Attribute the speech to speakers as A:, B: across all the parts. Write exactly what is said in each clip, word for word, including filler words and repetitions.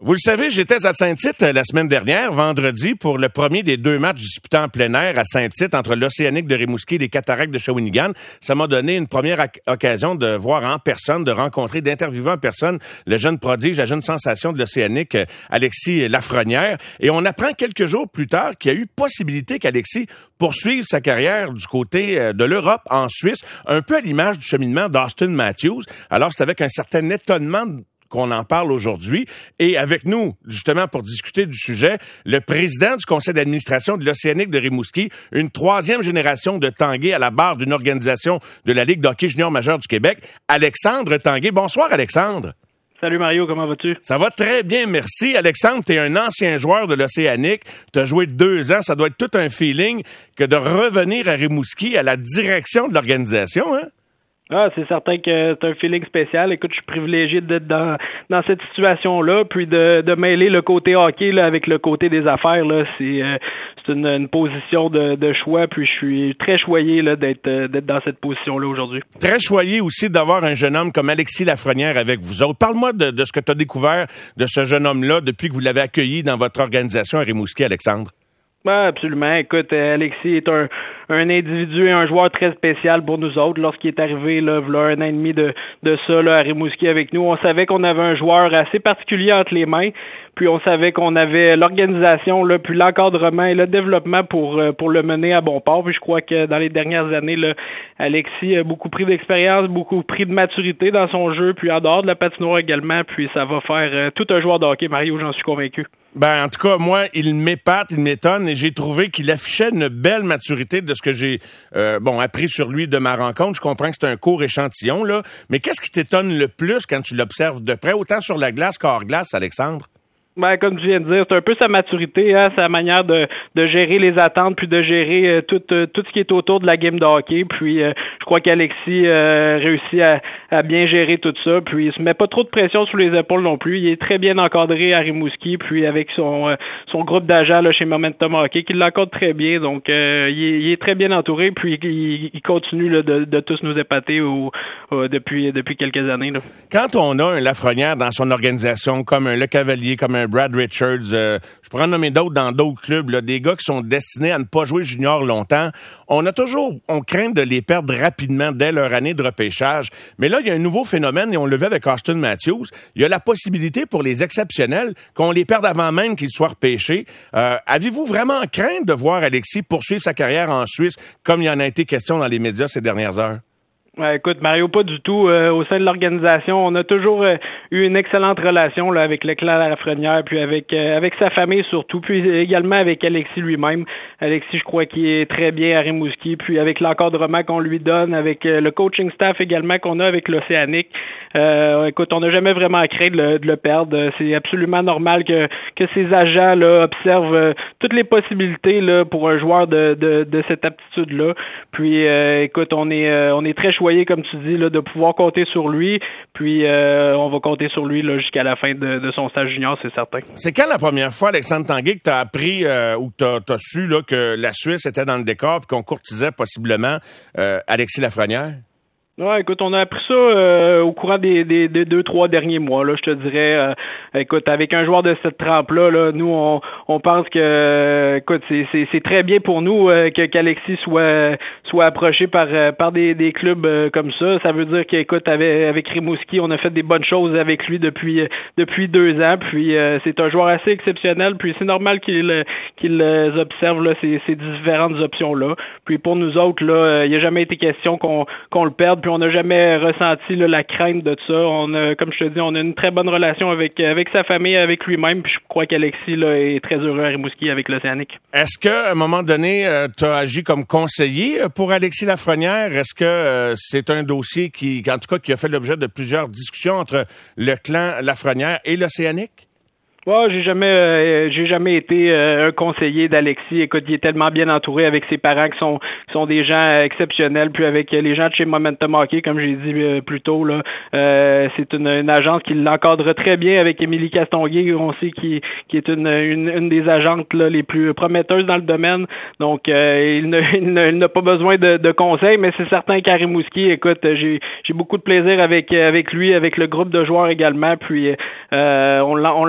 A: Vous le savez, j'étais à Saint-Tite la semaine dernière, vendredi, pour le premier des deux matchs disputés en plein air à Saint-Tite entre l'Océanique de Rimouski et les Cataractes de Shawinigan. Ça m'a donné une première ac- occasion de voir en personne, de rencontrer, d'interviewer en personne le jeune prodige, la jeune sensation de l'Océanique, Alexis Lafrenière. Et on apprend quelques jours plus tard qu'il y a eu possibilité qu'Alexis poursuive sa carrière du côté de l'Europe, en Suisse, un peu à l'image du cheminement d'Austin Matthews. Alors, c'est avec un certain étonnement qu'on en parle aujourd'hui. Et avec nous, justement, pour discuter du sujet, le président du conseil d'administration de l'Océanique de Rimouski, une troisième génération de Tanguay à la barre d'une organisation de la Ligue d'hockey junior majeur du Québec, Alexandre Tanguay. Bonsoir, Alexandre.
B: Salut Mario, comment vas-tu?
A: Ça va très bien, merci. Alexandre, tu es un ancien joueur de l'Océanique. Tu as joué deux ans. Ça doit être tout un feeling que de revenir à Rimouski à la direction de l'organisation, hein?
B: Ah, c'est certain que c'est un feeling spécial. Écoute, je suis privilégié d'être dans dans cette situation-là, puis de, de mêler le côté hockey là, avec le côté des affaires. Là, c'est euh, c'est une, une position de, de choix, puis je suis très choyé là, d'être, euh, d'être dans cette position-là aujourd'hui.
A: Très choyé aussi d'avoir un jeune homme comme Alexis Lafrenière avec vous autres. Parle-moi de, de ce que tu as découvert de ce jeune homme-là depuis que vous l'avez accueilli dans votre organisation à Rimouski, Alexandre.
B: Ah, absolument. Écoute, Alexis est un, un individu et un joueur très spécial pour nous autres. Lorsqu'il est arrivé là, il y a un an et demi de, de ça là, à Rimouski avec nous, on savait qu'on avait un joueur assez particulier entre les mains. Puis on savait qu'on avait l'organisation, là, puis l'encadrement et le développement pour pour le mener à bon port. Puis je crois que dans les dernières années, là, Alexis a beaucoup pris d'expérience, beaucoup pris de maturité dans son jeu, puis en dehors de la patinoire également. Puis ça va faire euh, tout un joueur de hockey, Mario, j'en suis convaincu.
A: Ben, en tout cas, moi, il m'épate, il m'étonne, et j'ai trouvé qu'il affichait une belle maturité de ce que j'ai euh, bon appris sur lui de ma rencontre. Je comprends que c'est un court échantillon, là, mais qu'est-ce qui t'étonne le plus quand tu l'observes de près, autant sur la glace qu'hors glace, Alexandre?
B: Ben, comme tu viens de dire, c'est un peu sa maturité, hein, sa manière de, de gérer les attentes, puis de gérer euh, tout, euh, tout ce qui est autour de la game de hockey. Puis euh, je crois qu'Alexis euh, réussit à, à bien gérer tout ça. Puis il se met pas trop de pression sur les épaules non plus. Il est très bien encadré à Rimouski, puis avec son euh, son groupe d'agents là, chez Momentum Hockey, qui l'encadre très bien. Donc euh, il, est, il est très bien entouré, puis il, il continue là, de, de tous nous épater au, au, depuis depuis quelques années. Là.
A: Quand on a un Lafrenière dans son organisation, comme un Le Cavalier, comme un Brad Richards, euh, je pourrais en nommer d'autres dans d'autres clubs, là, des gars qui sont destinés à ne pas jouer junior longtemps. On a toujours, on craint de les perdre rapidement dès leur année de repêchage. Mais là, il y a un nouveau phénomène et on le vit avec Austin Matthews. Il y a la possibilité pour les exceptionnels qu'on les perde avant même qu'ils soient repêchés. Euh, avez-vous vraiment crainte de voir Alexis poursuivre sa carrière en Suisse comme il y en a été question dans les médias ces dernières heures?
B: Ouais, écoute, Mario, pas du tout. Euh, au sein de l'organisation, on a toujours euh, eu une excellente relation là, avec le clan Lafrenière, puis avec euh, avec sa famille surtout, puis également avec Alexis lui-même. Alexis, je crois qu'il est très bien à Rimouski, puis avec l'encadrement qu'on lui donne, avec euh, le coaching staff également qu'on a avec l'Océanique. Euh, écoute, on n'a jamais vraiment craint de le, de le perdre. C'est absolument normal que que ces agents là observent euh, toutes les possibilités là pour un joueur de de, de cette aptitude-là. Puis, euh, écoute, on est euh, on est très comme tu dis, là, de pouvoir compter sur lui. Puis, euh, on va compter sur lui là, jusqu'à la fin de, de son stage junior, c'est certain.
A: C'est quand la première fois, Alexandre Tanguay, que tu as appris euh, ou que tu as su là, que la Suisse était dans le décor et qu'on courtisait possiblement euh, Alexis Lafrenière?
B: Ouais, écoute, on a appris ça euh, au courant des, des, des deux, trois derniers mois, là, je te dirais. Euh, écoute, avec un joueur de cette trempe-là, là, nous, on, on pense que, euh, écoute, c'est, c'est, c'est très bien pour nous euh, que qu'Alexis soit soit approché par par des, des clubs euh, comme ça. Ça veut dire qu'écoute, avec, avec Rimouski, on a fait des bonnes choses avec lui depuis depuis deux ans. Puis euh, c'est un joueur assez exceptionnel. Puis c'est normal qu'il qu'il observe là ces, ces différentes options-là. Puis pour nous autres, là, il n'y a jamais été question qu'on qu'on le perde. Puis on n'a jamais ressenti là, la crainte de ça. On a, comme je te dis, on a une très bonne relation avec avec sa famille, avec lui-même. Puis je crois qu'Alexis là, est très heureux à Rimouski avec l'Océanique.
A: Est-ce qu'à un moment donné, euh, tu as agi comme conseiller pour Alexis Lafrenière? Est-ce que euh, c'est un dossier qui, en tout cas, qui a fait l'objet de plusieurs discussions entre le clan Lafrenière et l'Océanique?
B: Ouais, j'ai jamais euh, j'ai jamais été euh, un conseiller d'Alexis. Écoute, il est tellement bien entouré avec ses parents qui sont qui sont des gens exceptionnels, puis avec les gens de chez Momentum Hockey, comme j'ai dit euh, plus tôt là, euh, c'est une, une agence qui l'encadre très bien avec Émilie Castonguay, on sait qui qui est une, une une des agentes là les plus prometteuses dans le domaine. Donc euh, il, ne, il, ne, il n'a pas besoin de, de conseils, mais c'est certain qu'à Rimouski, écoute, j'ai j'ai beaucoup de plaisir avec avec lui, avec le groupe de joueurs également, puis euh, on on l'encadre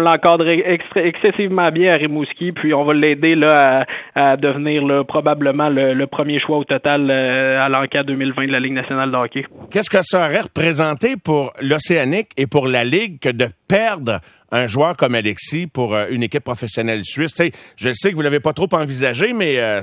B: cadre extra, excessivement bien à Rimouski, puis on va l'aider là à, à devenir là, probablement le, le premier choix au total euh, à l'Encan deux mille vingt de la Ligue nationale de hockey.
A: Qu'est-ce que ça aurait représenté pour l'Océanique et pour la Ligue que de perdre un joueur comme Alexis pour euh, une équipe professionnelle suisse? T'sais, je sais que vous l'avez pas trop envisagé, mais euh,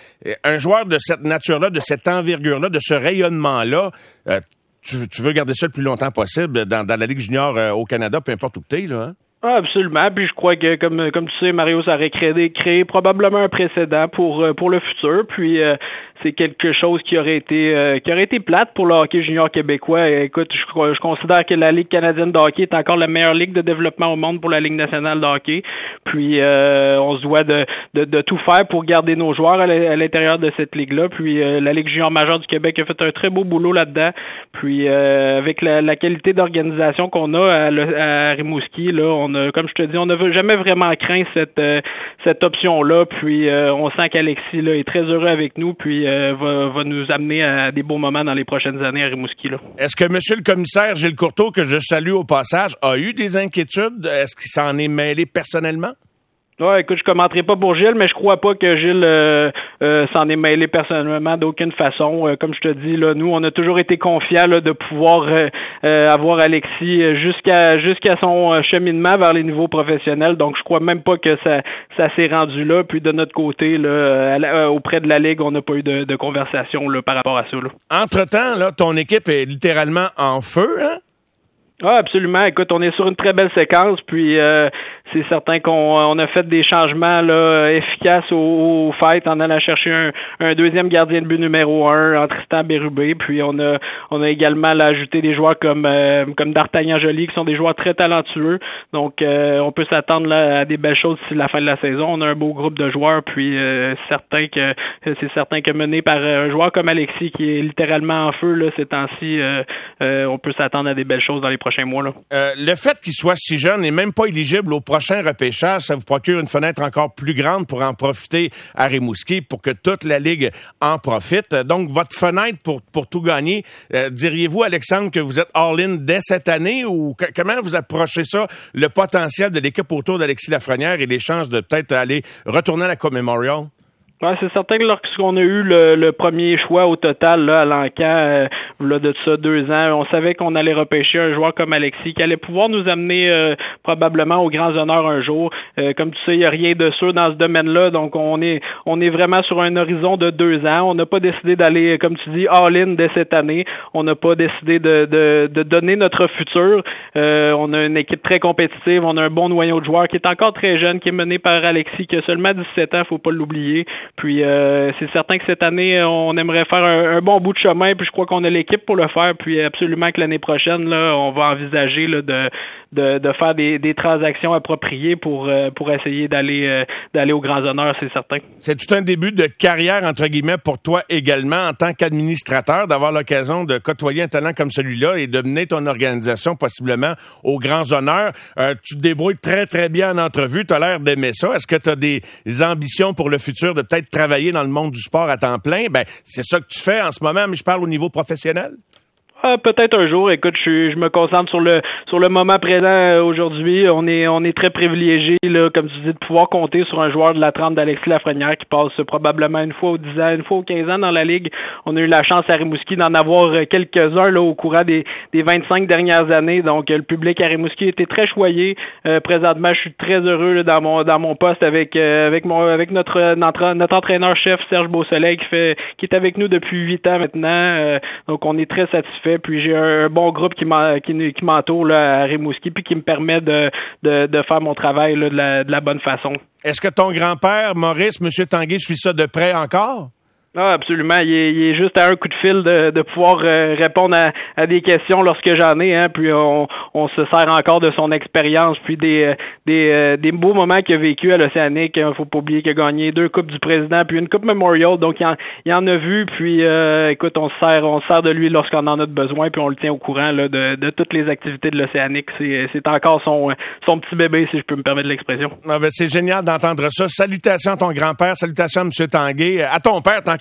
A: un joueur de cette nature-là, de cette envergure-là, de ce rayonnement-là, euh, tu, tu veux garder ça le plus longtemps possible dans, dans la Ligue junior euh, au Canada, peu importe où tu es, là, hein?
B: Ah, absolument. Puis je crois que, comme comme tu sais, Mario, ça aurait créé, créé probablement un précédent pour pour le futur. Puis euh, c'est quelque chose qui aurait été euh, qui aurait été plate pour le hockey junior québécois. Écoute, je, je considère que la Ligue canadienne de hockey est encore la meilleure ligue de développement au monde pour la Ligue nationale de hockey. Puis euh, on se doit de, de de tout faire pour garder nos joueurs à l'intérieur de cette ligue-là. Puis euh, la Ligue junior majeure du Québec a fait un très beau boulot là-dedans. Puis euh, avec la, la qualité d'organisation qu'on a à, à Rimouski, là, on a, comme je te dis, on n'a jamais vraiment craint cette euh, cette option-là. Puis euh, on sent qu'Alexis là est très heureux avec nous. Puis euh, va, va nous amener à des beaux moments dans les prochaines années à Rimouski, là.
A: Est-ce que Monsieur le commissaire Gilles Courteau, que je salue au passage, a eu des inquiétudes? Est-ce qu'il s'en est mêlé personnellement?
B: Ouais, écoute, je commenterai pas pour Gilles, mais je crois pas que Gilles euh, euh, s'en est mêlé personnellement d'aucune façon. Euh, comme je te dis, là, nous, on a toujours été confiants là, de pouvoir euh, euh, avoir Alexis jusqu'à jusqu'à son cheminement vers les niveaux professionnels. Donc, je crois même pas que ça ça s'est rendu là. Puis de notre côté, là, à, auprès de la Ligue, on n'a pas eu de, de conversation là, par rapport à ça, là.
A: Entre-temps, là, ton équipe est littéralement en feu, hein?
B: Ah, absolument. Écoute, on est sur une très belle séquence, puis euh, c'est certain qu'on on a fait des changements là efficaces au, au fait en allant chercher un, un deuxième gardien de but numéro un en Tristan Bérubé, puis on a on a également là, ajouté des joueurs comme euh, comme D'Artagnan Joly qui sont des joueurs très talentueux. Donc euh, on peut s'attendre là à des belles choses d'ici la fin de la saison. On a un beau groupe de joueurs, puis euh, certain que c'est certain que mené par un joueur comme Alexis qui est littéralement en feu là ces temps-ci, euh, euh, on peut s'attendre à des belles choses dans les prochains mois, là.
A: Euh, le fait qu'il soit si jeune et même pas éligible au prochain repêchage, ça vous procure une fenêtre encore plus grande pour en profiter à Rimouski, pour que toute la Ligue en profite. Donc, votre fenêtre pour pour tout gagner, euh, diriez-vous, Alexandre, que vous êtes all-in dès cette année, ou que, comment vous approchez ça, le potentiel de l'équipe autour d'Alexis Lafrenière et les chances de peut-être aller retourner à la Coupe Memorial?
B: Ouais, c'est certain que lorsqu'on a eu le, le premier choix au total là, à l'Encan, euh, là, de ça deux ans, on savait qu'on allait repêcher un joueur comme Alexis qui allait pouvoir nous amener euh, probablement aux grands honneurs un jour. Euh, comme tu sais, il n'y a rien de sûr dans ce domaine-là, donc on est on est vraiment sur un horizon de deux ans. On n'a pas décidé d'aller, comme tu dis, all-in dès cette année. On n'a pas décidé de, de, de donner notre futur. Euh, on a une équipe très compétitive, on a un bon noyau de joueurs qui est encore très jeune, qui est mené par Alexis, qui a seulement dix-sept ans, faut pas l'oublier. Puis euh, c'est certain que cette année, on aimerait faire un, un bon bout de chemin, puis je crois qu'on a l'équipe pour le faire, puis absolument que l'année prochaine, là, on va envisager là, de, de, de faire des, des transactions appropriées pour, euh, pour essayer d'aller, euh, d'aller aux grands honneurs, c'est certain. C'est
A: tout un début de carrière, entre guillemets, pour toi également, en tant qu'administrateur, d'avoir l'occasion de côtoyer un talent comme celui-là et de mener ton organisation possiblement aux grands honneurs. Euh, tu te débrouilles très, très bien en entrevue, tu as l'air d'aimer ça. Est-ce que tu as des ambitions pour le futur de peut-être travailler dans le monde du sport à temps plein? Ben, c'est ça que tu fais en ce moment, mais je parle au niveau professionnel.
B: Ah, peut-être un jour. Écoute, je, je me concentre sur le sur le moment présent euh, aujourd'hui. On est on est très privilégié, là, comme tu dis, de pouvoir compter sur un joueur de la trempe d'Alexis Lafrenière qui passe probablement une fois aux dix ans, une fois aux quinze ans dans la Ligue. On a eu la chance à Rimouski d'en avoir quelques-uns là au courant des, des vingt-cinq dernières années. Donc le public à Rimouski était très choyé. Euh, présentement, je suis très heureux là, dans mon dans mon poste avec euh, avec mon avec notre notre, notre entraîneur-chef Serge Beausoleil qui fait qui est avec nous depuis huit ans maintenant. Euh, donc on est très satisfait. Puis j'ai un bon groupe qui m'entoure là, à Rimouski, puis qui me permet de, de, de faire mon travail là, de, la, de la bonne façon.
A: Est-ce que ton grand-père, Maurice, M. Tanguay, suit ça de près encore?
B: Ah, absolument. Il est, il est juste à un coup de fil de, de pouvoir euh, répondre à, à des questions lorsque j'en ai. Hein, puis on, on se sert encore de son expérience, puis des, des, euh, des beaux moments qu'il a vécu à l'Océanique. Il faut pas oublier qu'il a gagné deux coupes du président, puis une coupe Memorial. Donc il en, il en a vu. Puis euh, écoute, on se sert, on se sert de lui lorsqu'on en a besoin, puis on le tient au courant là, de, de toutes les activités de l'Océanique. C'est, c'est encore son, son petit bébé, si je peux me permettre l'expression.
A: Ah ben c'est génial d'entendre ça. Salutations à ton grand-père, salutations à M. Tanguay, à ton père, tant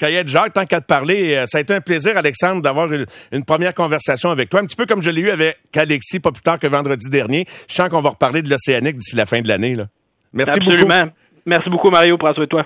A: qu'à y être Jacques, tant qu'à te parler, euh, ça a été un plaisir, Alexandre, d'avoir une, une première conversation avec toi, un petit peu comme je l'ai eu avec Alexis, pas plus tard que vendredi dernier. Je sens qu'on va reparler de l'Océanique d'ici la fin de l'année, là. Merci
B: Absolument.
A: beaucoup.
B: Merci beaucoup, Mario. Prends soin de toi.